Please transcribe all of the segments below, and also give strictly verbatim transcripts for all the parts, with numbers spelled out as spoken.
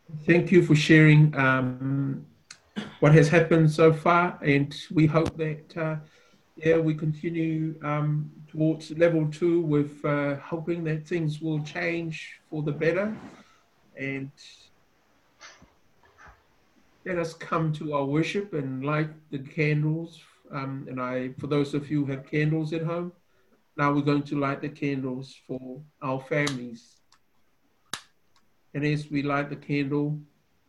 Thank you for sharing um, what has happened so far, and we hope that uh, yeah, we continue um, towards level two with uh, hoping that things will change for the better. And let us come to our worship and light the candles. Um, and I, for those of you who have candles at home, now we're going to light the candles for our families. And as we light the candle,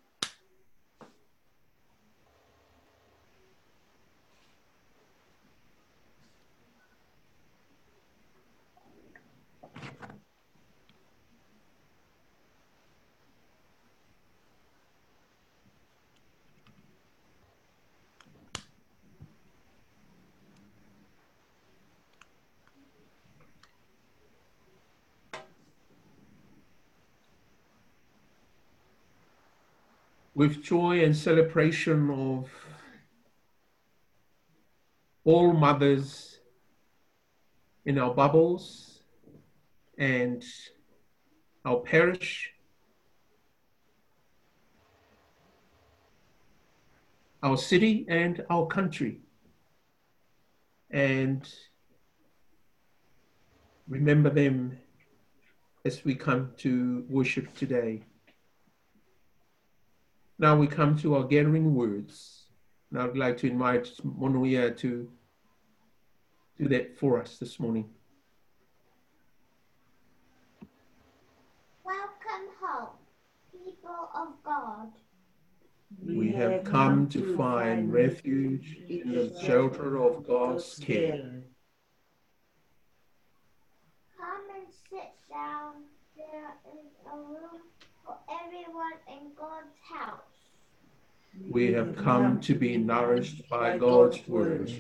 with joy and celebration of all mothers in our bubbles and our parish, our city, and our country. And remember them as we come to worship today. Now we come to our gathering words. And I'd like to invite Monuia to do that for us this morning. Welcome home, people of God. We have come to find refuge in the shelter of God's care. Come and sit down. There is a room for everyone in God's house. We have come to be nourished by God's word.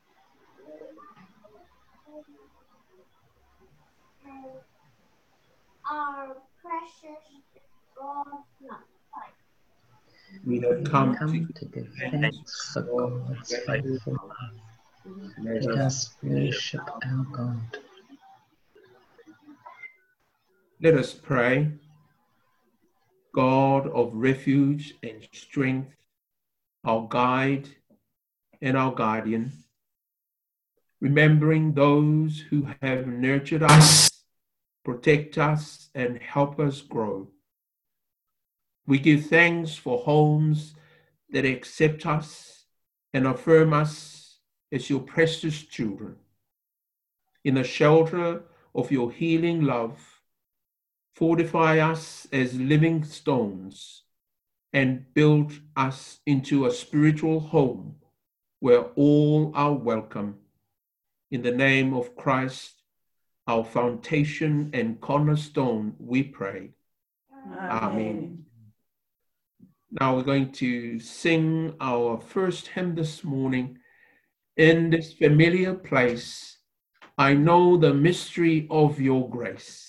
Our precious God's light. We have come, come to to give thanks for God's faithful love. Let us worship our God. Let us pray. God of refuge and strength, our guide and our guardian, remembering those who have nurtured us, protect us, and help us grow. We give thanks for homes that accept us and affirm us as your precious children. In the shelter of your healing love, fortify us as living stones and build us into a spiritual home where all are welcome. In the name of Christ, our foundation and cornerstone, we pray. Amen. Amen. Now we're going to sing our first hymn this morning. In this familiar place, I know the mystery of your grace.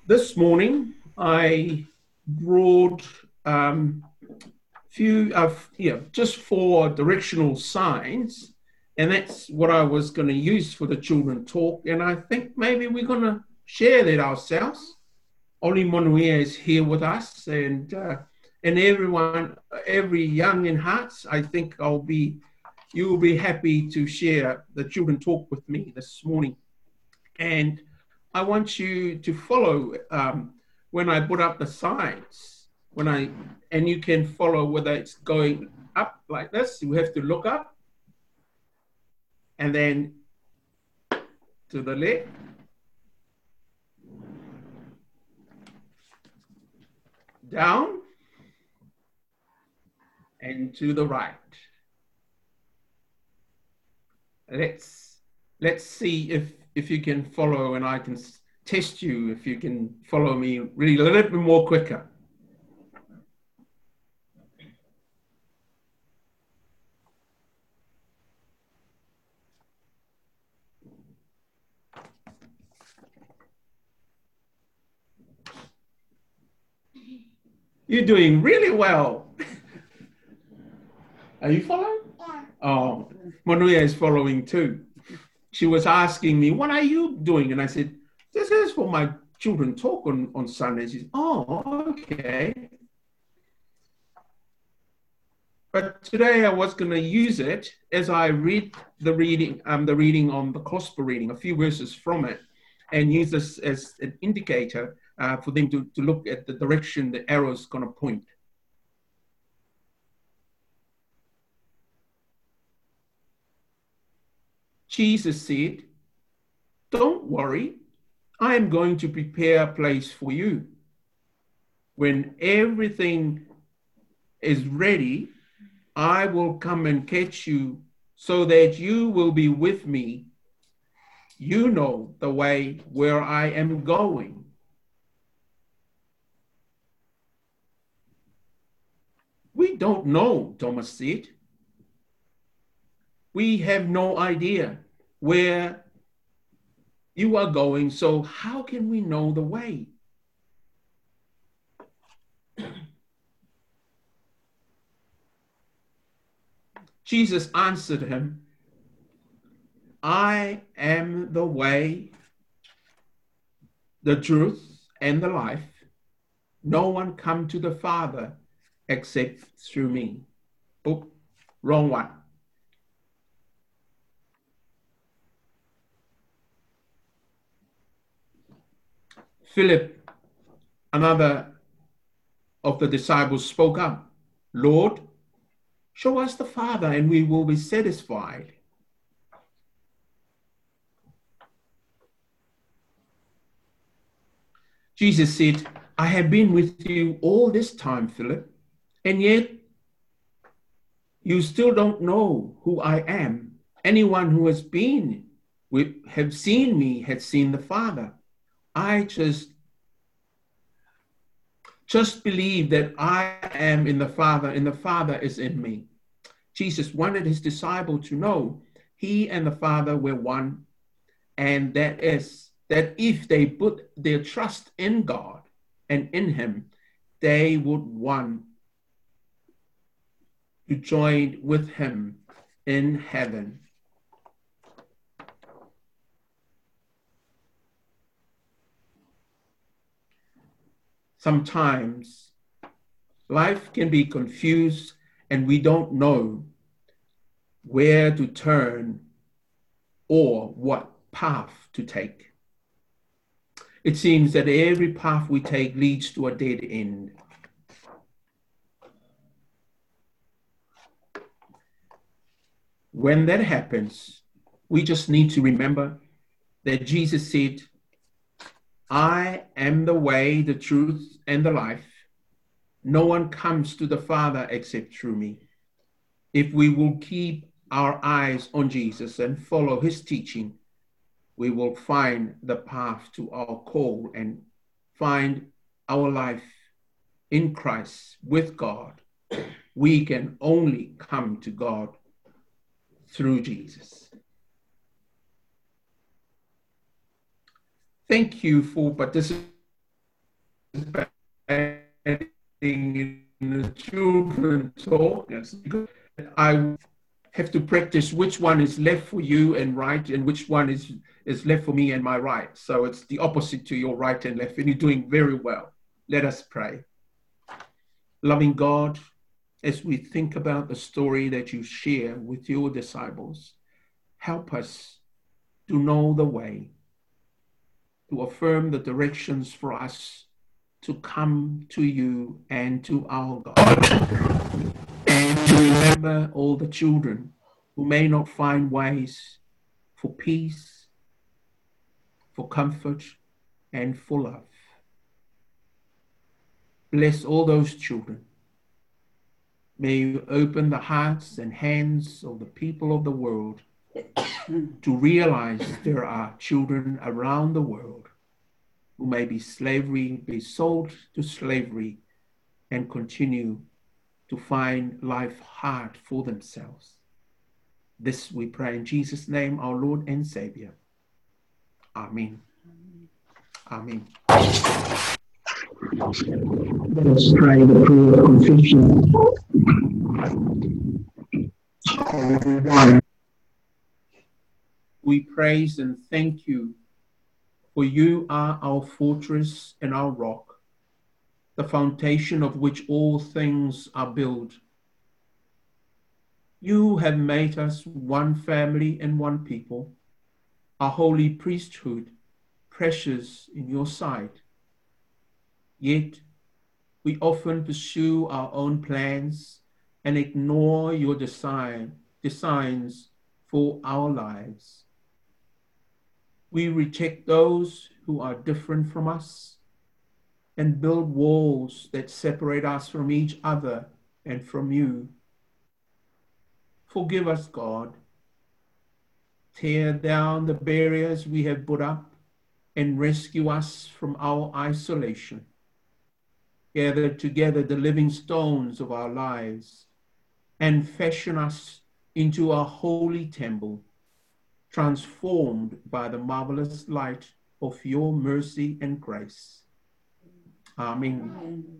this morning I brought um, few of yeah, just four directional signs, and that's what I was going to use for the children talk. And I think maybe we're going to share that ourselves. Oli Monuia is here with us, and uh, and everyone, every young in hearts, I think I'll be, you will be happy to share the children talk with me this morning. And I want you to follow um, when I put up the signs, when I, and you can follow whether it's going up like this, you have to look up, and then to the left, down, and to the right. Let's let's see if if you can follow, and I can test you if you can follow me really a little bit more quicker. You're doing really well. Are you following? Yeah. Oh, Manuia is following too. She was asking me, what are you doing? And I said, this is for my children talk on, on Sundays. She said, oh, okay. But today I was going to use it as I read the reading, um, the reading on the gospel reading, a few verses from it, and use this as an indicator uh, for them to, to look at the direction the arrow is going to point. Jesus said, don't worry, I am going to prepare a place for you. When everything is ready, I will come and catch you so that you will be with me. You know the way where I am going. We don't know, Thomas said. We have no idea where you are going, so how can we know the way? Jesus answered him, I am the way, the truth, and the life. No one come to the Father except through me. Oh, wrong one. Philip, another of the disciples, spoke up, Lord, show us the Father and we will be satisfied. Jesus said, I have been with you all this time, Philip, and yet you still don't know who I am. Anyone who has been with, have seen me, has seen the Father. I just, just believe that I am in the Father and the Father is in me. Jesus wanted his disciple to know he and the Father were one, and that is that if they put their trust in God and in him, they would one to join with him in heaven. Sometimes life can be confused and we don't know where to turn or what path to take. It seems that every path we take leads to a dead end. When that happens, we just need to remember that Jesus said, I am the way, the truth, and the life. No one comes to the Father except through me. If we will keep our eyes on Jesus and follow his teaching, we will find the path to our call and find our life in Christ with God. We can only come to God through Jesus. Thank you for participating participating in the children talk. I have to practice which one is left for you and right, and which one is, is left for me and my right. So it's the opposite to your right and left, and you're doing very well. Let us pray. Loving God, as we think about the story that you share with your disciples, help us to know the way, to affirm the directions for us to come to you and to our God, and to remember all the children who may not find ways for peace, for comfort, and for love. Bless all those children. May you open the hearts and hands of the people of the world to realize there are children around the world who may be slavery, be sold to slavery, and continue to find life hard for themselves. This we pray in Jesus' name, our Lord and Savior. Amen. Amen. Let us pray the prayer of confession. We praise and thank you, for you are our fortress and our rock, the foundation of which all things are built. You have made us one family and one people, a holy priesthood, precious in your sight. Yet we often pursue our own plans and ignore your design, designs for our lives. We reject those who are different from us and build walls that separate us from each other and from you. Forgive us, God. Tear down the barriers we have put up and rescue us from our isolation. Gather together the living stones of our lives and fashion us into a holy temple, transformed by the marvelous light of your mercy and grace. Amen. Amen.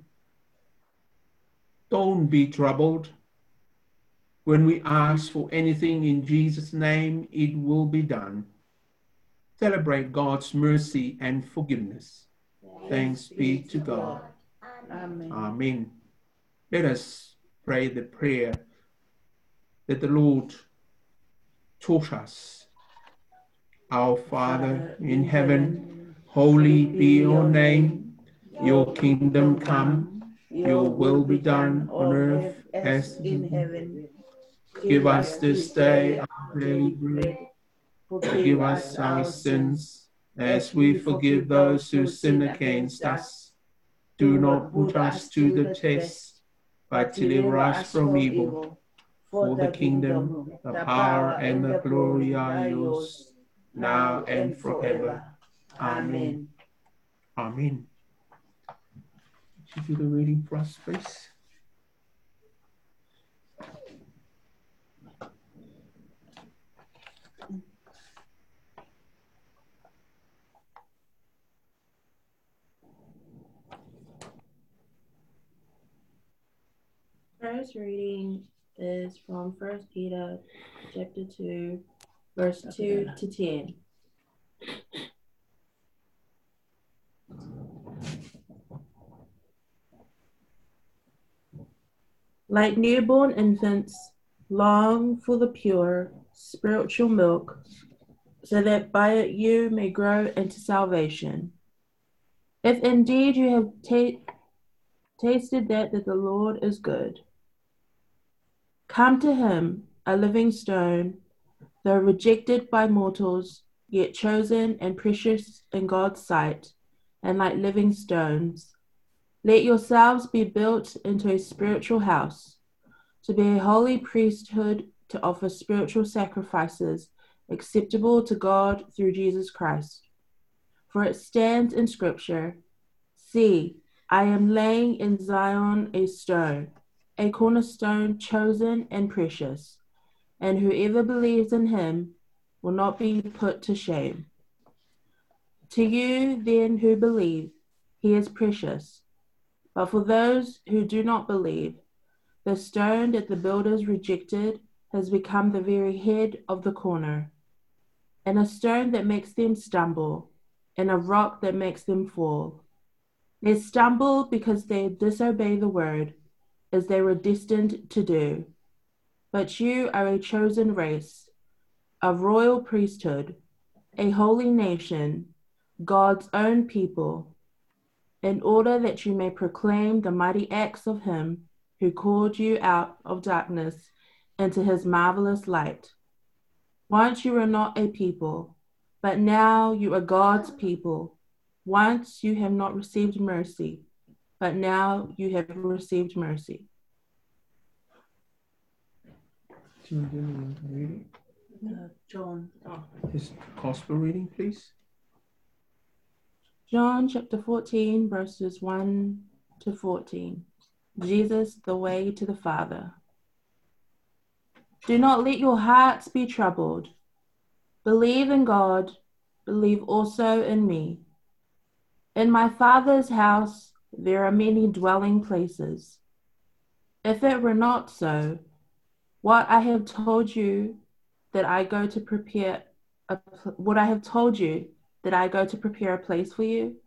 Don't be troubled. When we ask for anything in Jesus' name, it will be done. Celebrate God's mercy and forgiveness. Thanks, Thanks be to God. Amen. Amen. Let us pray the prayer that the Lord taught us. Our Father in heaven, holy be your name. Your kingdom come, your will be done on earth as in heaven. Give us this day our daily bread. Forgive us our sins, as we forgive those who sin against us. Do not put us to the test, but deliver us from evil. For the kingdom, the power, and the glory are yours, now and forever. Amen. Amen. Should you do the reading for us, please? First reading is from First Peter chapter two, verse two to ten. Like newborn infants, long for the pure spiritual milk, so that by it you may grow into salvation. If indeed you have ta- tasted that, that the Lord is good. Come to him, a living stone, though rejected by mortals, yet chosen and precious in God's sight, and like living stones. Let yourselves be built into a spiritual house, to be a holy priesthood, to offer spiritual sacrifices acceptable to God through Jesus Christ. For it stands in Scripture, see, I am laying in Zion a stone, a cornerstone chosen and precious, and whoever believes in him will not be put to shame. To you then who believe, he is precious. But for those who do not believe, the stone that the builders rejected has become the very head of the corner, and a stone that makes them stumble, and a rock that makes them fall. They stumble because they disobey the word, as they were destined to do. But you are a chosen race, a royal priesthood, a holy nation, God's own people, in order that you may proclaim the mighty acts of him who called you out of darkness into his marvelous light. Once you were not a people, but now you are God's people. Once you have not received mercy, but now you have received mercy. Do you want to read it? Uh, John. Oh. Just gospel reading, please. John chapter fourteen, verses one to fourteen. Jesus, the way to the Father. Do not let your hearts be troubled. Believe in God, believe also in me. In my Father's house there are many dwelling places. If it were not so, what I have told you that I go to prepare a, what I have told you that I go to prepare a place for you?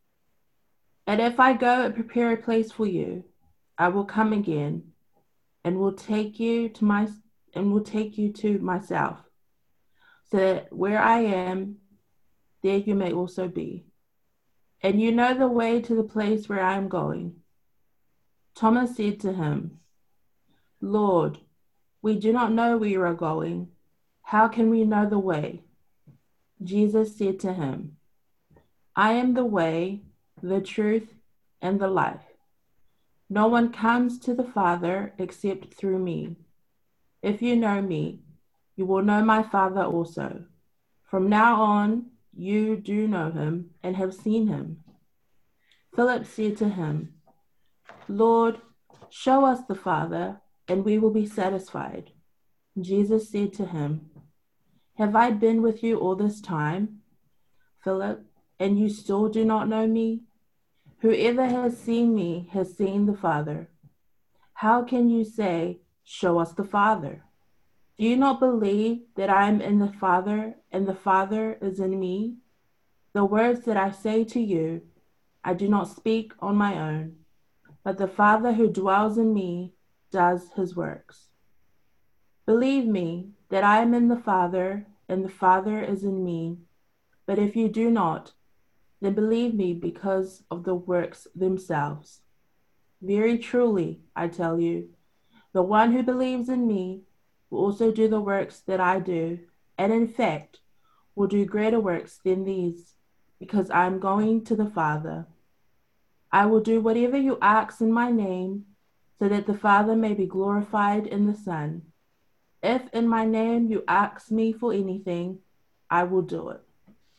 And if I go and prepare a place for you, I will come again and will take you to my and will take you to myself, so that where I am, there you may also be. And you know the way to the place where I am going. Thomas said to him, Lord, we do not know where you are going. How can we know the way? Jesus said to him, I am the way, the truth, and the life. No one comes to the Father except through me. If you know me, you will know my Father also. From now on, you do know him and have seen him. Philip said to him, Lord, show us the Father, and we will be satisfied. Jesus said to him, Have I been with you all this time, Philip, and you still do not know me? Whoever has seen me has seen the Father. How can you say, Show us the Father? Do you not believe that I am in the Father and the Father is in me? The words that I say to you, I do not speak on my own, but the Father who dwells in me does his works. Believe me that I am in the Father and the Father is in me. But if you do not, then believe me because of the works themselves. Very truly, I tell you, the one who believes in me will also do the works that I do, and in fact, will do greater works than these, because I am going to the Father. I will do whatever you ask in my name, so that the Father may be glorified in the Son. If in my name you ask me for anything, I will do it.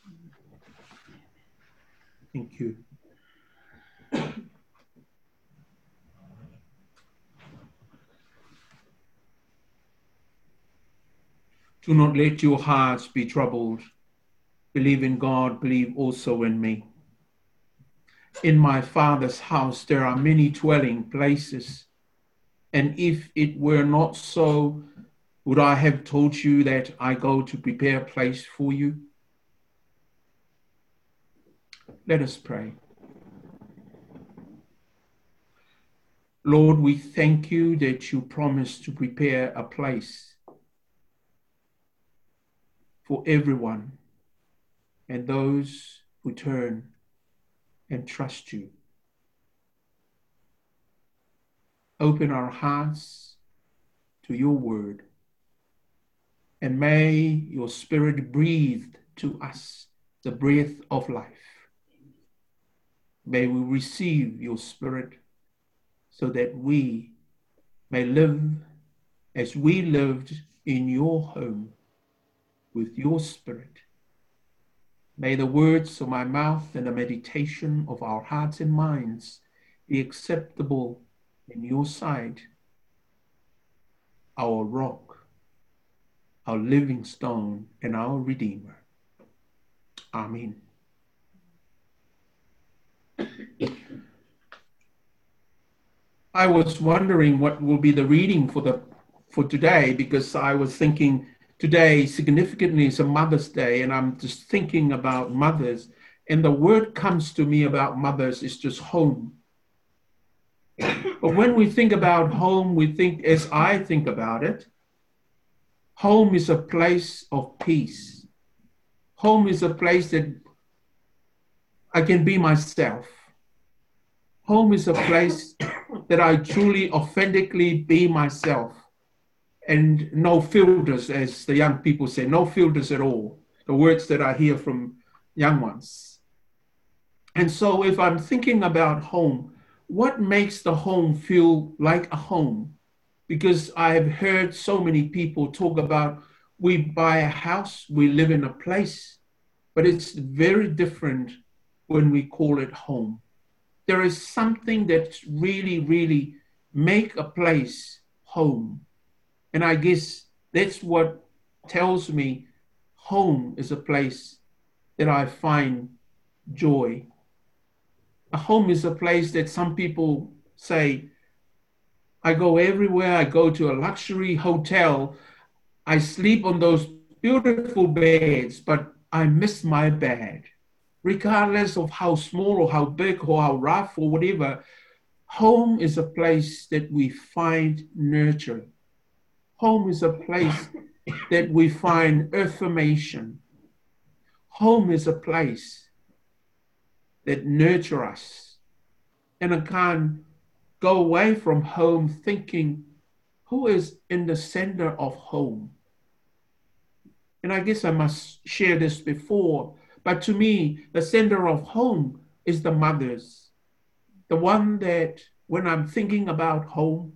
Thank you. Do not let your hearts be troubled. Believe in God, believe also in me. In my Father's house there are many dwelling places, and if it were not so, would I have told you that I go to prepare a place for you? Let us pray. Lord, we thank you that you promised to prepare a place for everyone and those who turn and trust you. Open our hearts to your word, and may your Spirit breathe to us the breath of life. May we receive your Spirit so that we may live as we lived in your home with your Spirit. May the words of my mouth and the meditation of our hearts and minds be acceptable in your sight, our rock, our living stone, and our Redeemer. Amen. I was wondering what will be the reading for the for today, because I was thinking today significantly is a Mother's Day, and I'm just thinking about mothers, and the word comes to me about mothers is just home. But when we think about home, we think, as I think about it, home is a place of peace. Home is a place that I can be myself. Home is a place that I truly, authentically be myself, and no filters, as the young people say, no filters at all, the words that I hear from young ones. And so if I'm thinking about home, what makes the home feel like a home? Because I've heard so many people talk about, we buy a house, we live in a place, but it's very different when we call it home. There is something that's really, really make a place home. And I guess that's what tells me home is a place that I find joy. A home is a place that some people say, I go everywhere, I go to a luxury hotel, I sleep on those beautiful beds, but I miss my bed. Regardless of how small or how big or how rough or whatever, home is a place that we find nurture. Home is a place that we find affirmation. Home is a place that nurture us. And I can't go away from home thinking, who is in the center of home? And I guess I must share this before, but to me, the center of home is the mothers. The one that, when I'm thinking about home,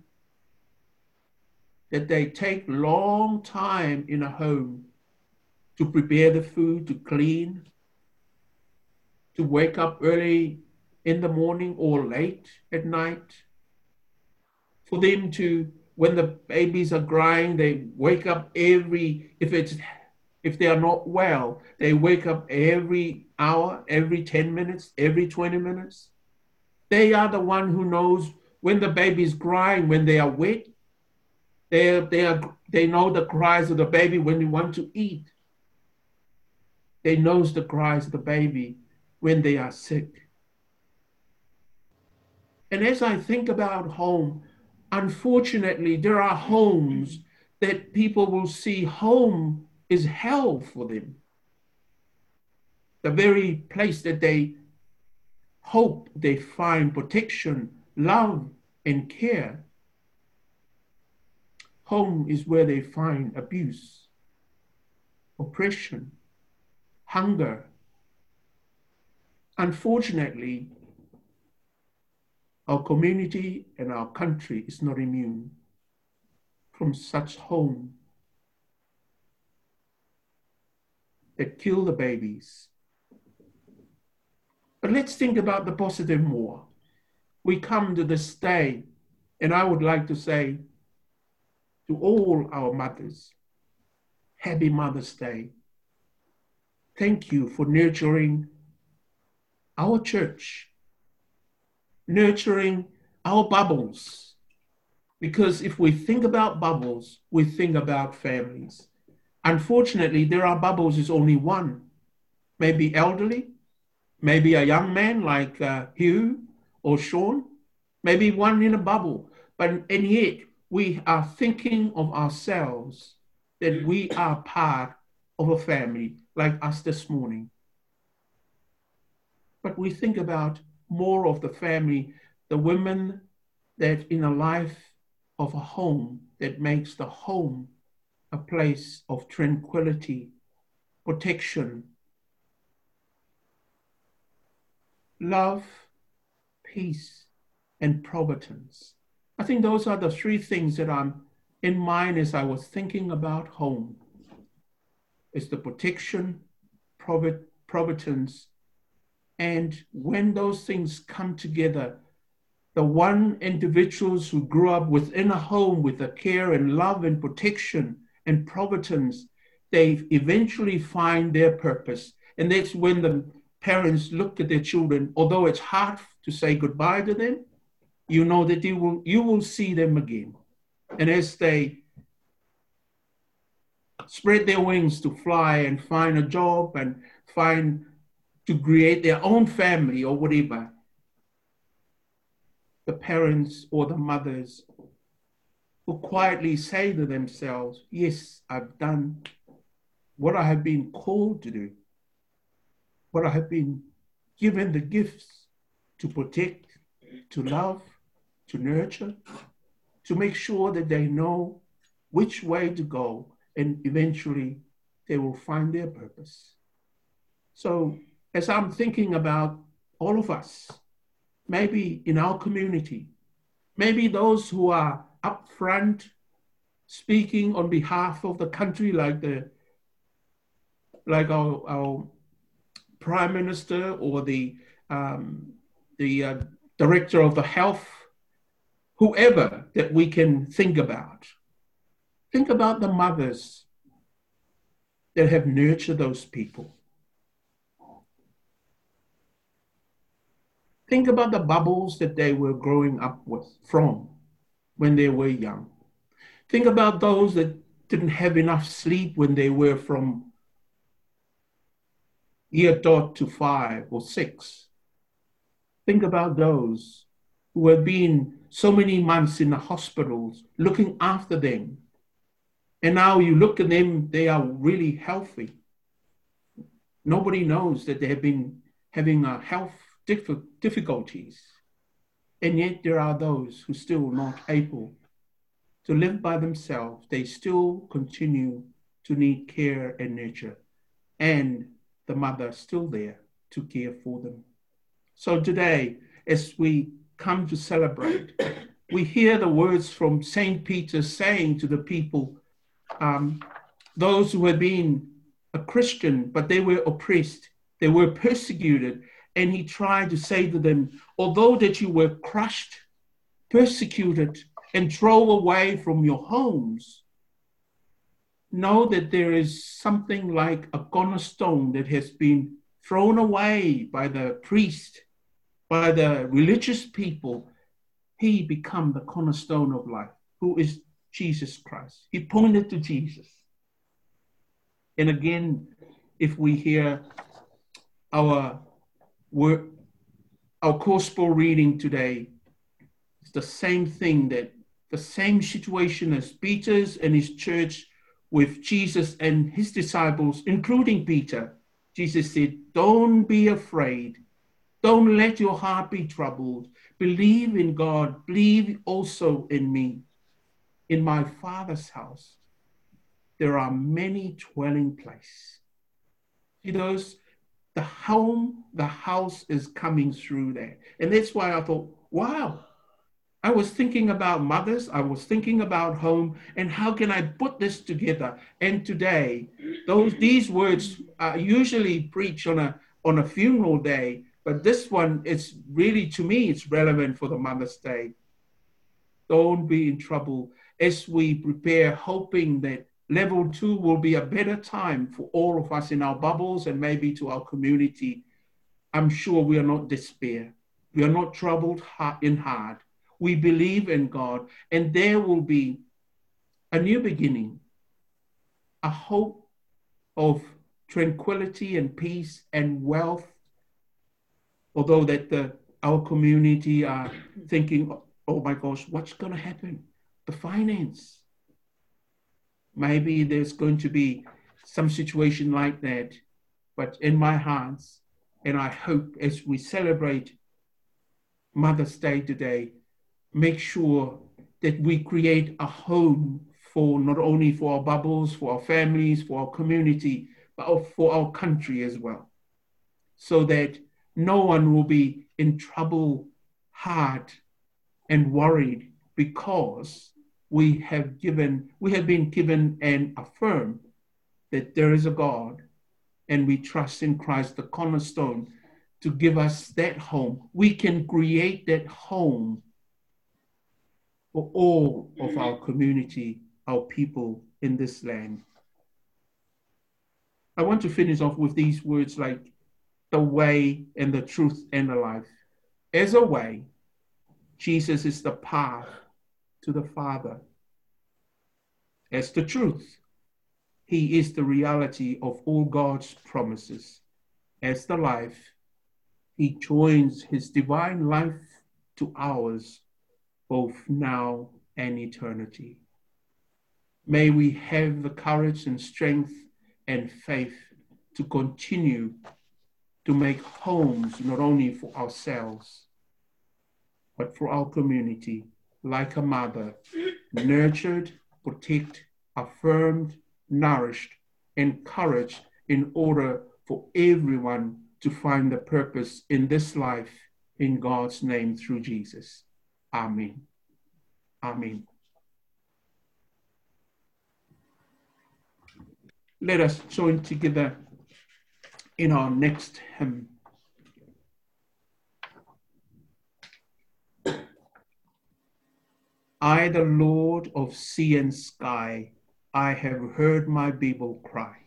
that they take long time in a home to prepare the food, to clean, to wake up early in the morning or late at night. For them to, when the babies are crying, they wake up every, if it's If they are not well, they wake up every hour, every ten minutes, every twenty minutes. They are the one who knows when the baby is crying, when they are wet. They, they, are, they know the cries of the baby when they want to eat. They know the cries of the baby when they are sick. And as I think about home, unfortunately, there are homes that people will see home is hell for them. The very place that they hope they find protection, love, and care. Home is where they find abuse, oppression, hunger. Unfortunately, our community and our country is not immune from such home that kill the babies. But let's think about the positive more. We come to this day, and I would like to say to all our mothers, happy Mother's Day. Thank you for nurturing our church, nurturing our bubbles. Because if we think about bubbles, we think about families. Unfortunately, there are bubbles, is only one. Maybe elderly, maybe a young man like uh, Hugh or Sean, maybe one in a bubble. But and yet we are thinking of ourselves that we are part of a family like us this morning. But we think about more of the family, the women that in a life of a home that makes the home a place of tranquility, protection, love, peace, and providence. I think those are the three things that I'm in mind as I was thinking about home. It's the protection, providence, and when those things come together, the one individuals who grew up within a home with the care and love and protection and providence, they eventually find their purpose. And that's when the parents look at their children, although it's hard to say goodbye to them, you know that you will, you will see them again. And as they spread their wings to fly and find a job and find to create their own family or whatever, the parents or the mothers will quietly say to themselves, yes, I've done what I have been called to do, what I have been given the gifts to protect, to love, to nurture, to make sure that they know which way to go, and eventually they will find their purpose. So as I'm thinking about all of us, maybe in our community, maybe those who are up front speaking on behalf of the country, like the like our, our Prime Minister or the, um, the uh, Director of the Health, whoever that we can think about. Think about the mothers that have nurtured those people. Think about the bubbles that they were growing up with, from when they were young. Think about those that didn't have enough sleep when they were from year dot to five or six. Think about those who have been so many months in the hospitals looking after them. And now you look at them, they are really healthy. Nobody knows that they have been having a health difficulties. And yet there are those who still not able to live by themselves. They still continue to need care and nurture. And the mother still there to care for them. So today, as we come to celebrate, we hear the words from Saint Peter saying to the people, um, those who had been a Christian, but they were oppressed, they were persecuted, and he tried to say to them, although that you were crushed, persecuted, and thrown away from your homes, know that there is something like a cornerstone that has been thrown away by the priest, by the religious people. He become the cornerstone of life, who is Jesus Christ. He pointed to Jesus. And again, if we hear our word, our gospel reading today, it's the same thing, that the same situation as Peter's and his church with Jesus and his disciples, including Peter. Jesus said, don't be afraid. Don't let your heart be troubled. Believe in God. Believe also in me. In my Father's house, there are many dwelling places. See those? The home, the house is coming through there. And that's why I thought, wow, I was thinking about mothers, I was thinking about home, and how can I put this together? And today, those these words are usually preached on a, on a funeral day, but this one is really, to me, it's relevant for the Mother's Day. Don't be in trouble as we prepare, hoping that level two will be a better time for all of us in our bubbles and maybe to our community. I'm sure we are not despair. We are not troubled in heart. We believe in God, and there will be a new beginning, a hope of tranquility and peace and wealth. Although that the, our community are thinking, oh my gosh, what's going to happen? The finance. Maybe there's going to be some situation like that, but in my heart, and I hope as we celebrate Mother's Day today, make sure that we create a home for not only for our bubbles, for our families, for our community, but for our country as well, so that no one will be in trouble, hard, and worried because we have given, we have been given and affirmed that there is a God, and we trust in Christ, the cornerstone, to give us that home. We can create that home for all of our community, our people in this land. I want to finish off with these words, like, the way and the truth and the life. As a way, Jesus is the path to the Father. As the truth, he is the reality of all God's promises. As the life, he joins his divine life to ours, both now and eternity. May we have the courage and strength and faith to continue to make homes not only for ourselves, but for our community, like a mother, nurtured, protected, affirmed, nourished, encouraged in order for everyone to find the purpose in this life in God's name through Jesus. Amen. Amen. Let us join together in our next hymn. I, the Lord of sea and sky, I have heard my people cry.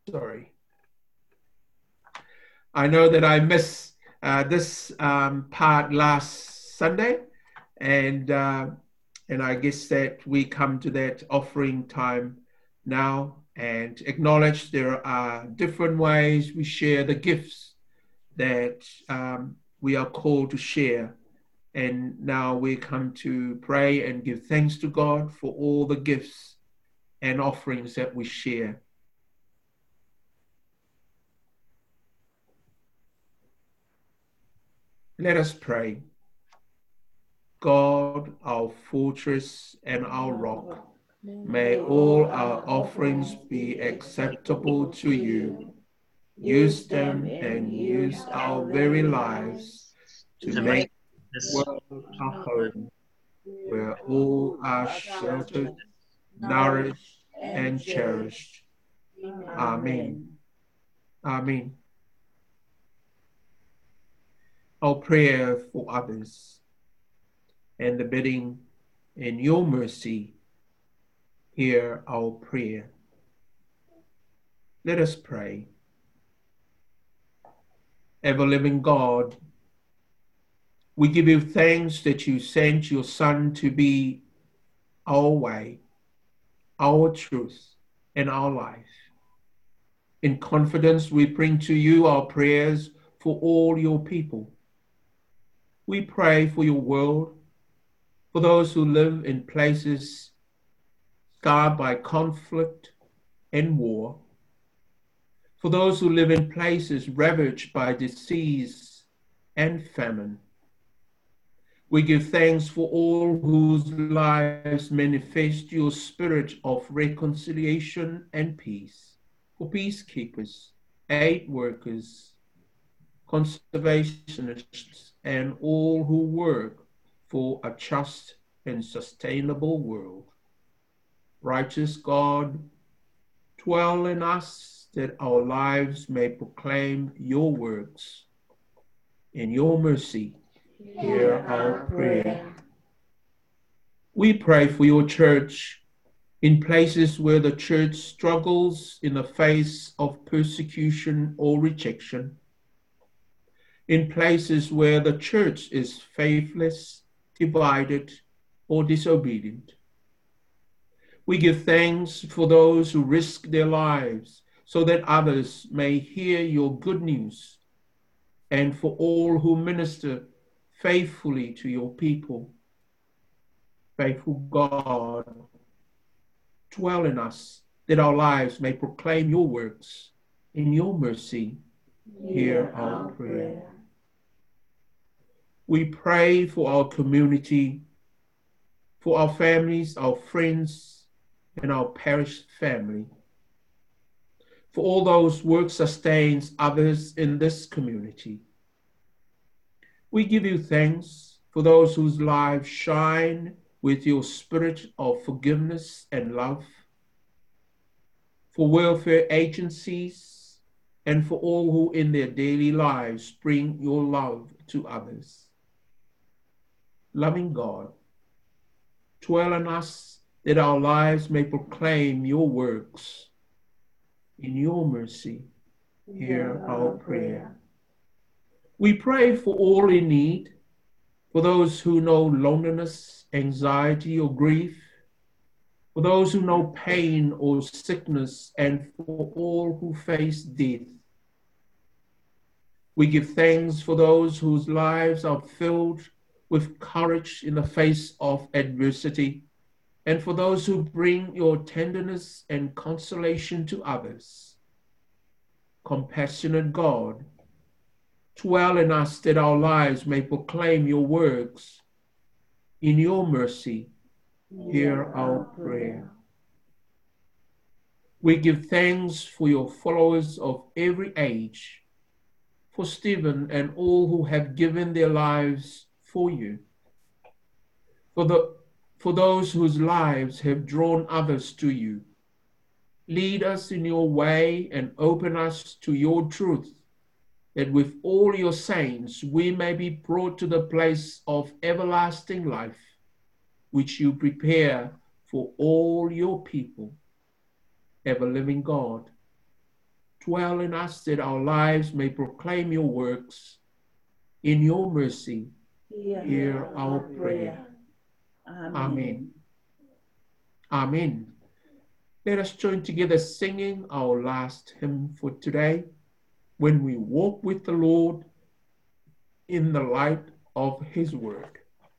sorry. I know that I missed uh, this um, part last Sunday, and uh, and I guess that we come to that offering time now and acknowledge there are different ways we share the gifts that um, we are called to share. And now we come to pray and give thanks to God for all the gifts and offerings that we share. Let us pray. God, our fortress and our rock, may all our offerings be acceptable to you. Use them and use our very lives to make this world a home where all are sheltered, nourished, and cherished. Amen. Amen. Our prayer for others and the bidding in your mercy, hear our prayer. Let us pray. Ever-living God, we give you thanks that you sent your Son to be our way, our truth, and our life. In confidence, we bring to you our prayers for all your people. We pray for your world, for those who live in places scarred by conflict and war, for those who live in places ravaged by disease and famine. We give thanks for all whose lives manifest your spirit of reconciliation and peace, for peacekeepers, aid workers, conservationists, and all who work for a just and sustainable world. Righteous God, dwell in us that our lives may proclaim your works. In your mercy, hear our prayer. We pray for your church in places where the church struggles in the face of persecution or rejection, in places where the church is faithless, divided, or disobedient. We give thanks for those who risk their lives so that others may hear your good news, and for all who minister faithfully to your people. Faithful God, dwell in us that our lives may proclaim your works. In your mercy, hear our prayer. We pray for our community, for our families, our friends, and our parish family. For all those work sustains others in this community. We give you thanks for those whose lives shine with your spirit of forgiveness and love, for welfare agencies, and for all who in their daily lives bring your love to others. Loving God, dwell in us that our lives may proclaim your works. In your mercy, hear our prayer. We pray for all in need, for those who know loneliness, anxiety, or grief, for those who know pain or sickness, and for all who face death. We give thanks for those whose lives are filled with courage in the face of adversity, and for those who bring your tenderness and consolation to others. Compassionate God, dwell in us that our lives may proclaim your works. In your mercy, hear our prayer. We give thanks for your followers of every age, for Stephen and all who have given their lives for you, for, the, for those whose lives have drawn others to you. Lead us in your way and open us to your truth, that with all your saints we may be brought to the place of everlasting life, which you prepare for all your people. Ever-living God, dwell in us that our lives may proclaim your works. In your mercy, hear our prayer. Amen. Amen. Let us join together singing our last hymn for today. When we walk with the Lord in the light of his word.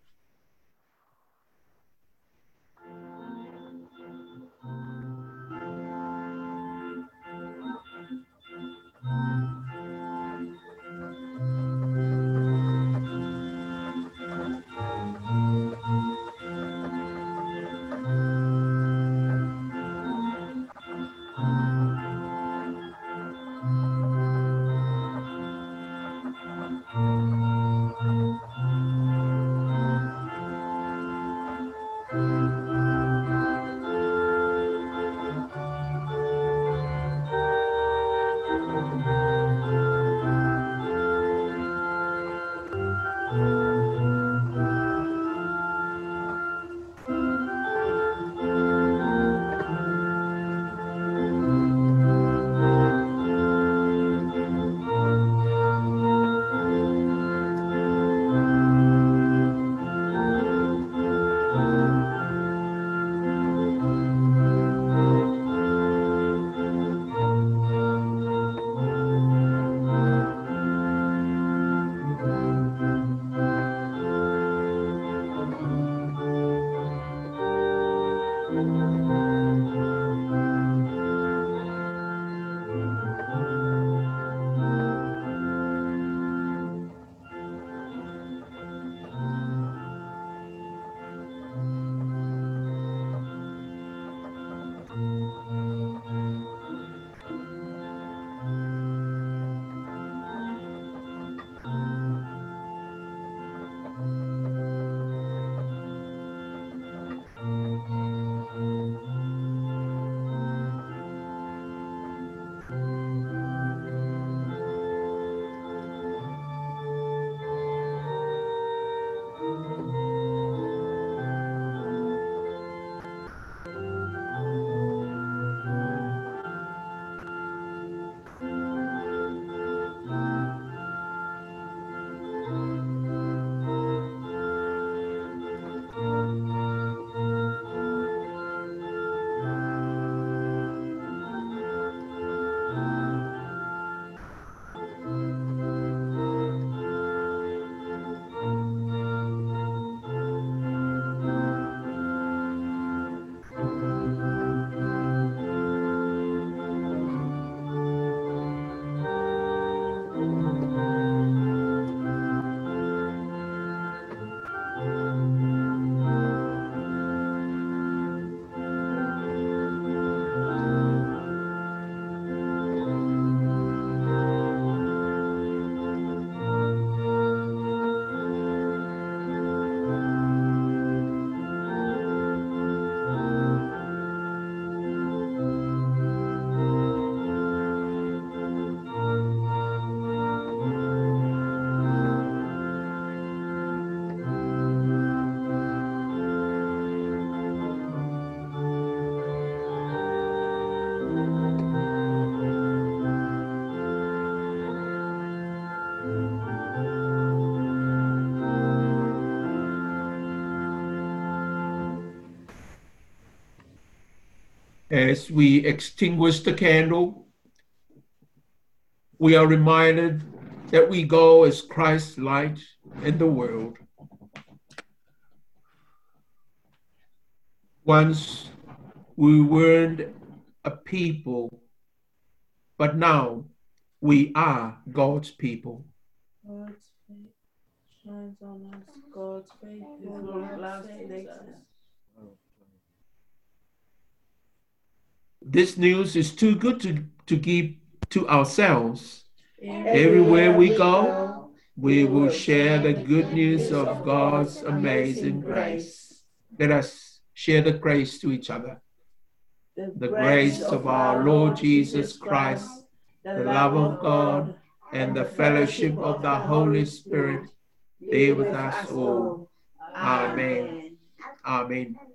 As we extinguish the candle, we are reminded that we go as Christ's light in the world. Once we weren't a people, but now we are God's people. God's faith shines on us. God's faith is what lasts us. This news is too good to, to keep to ourselves. Everywhere, Everywhere we go, we will share the good news of God's amazing grace. Let us share the grace to each other. The grace of our Lord Jesus Christ, the love of God, and the fellowship of the Holy Spirit be with us all. Amen. Amen.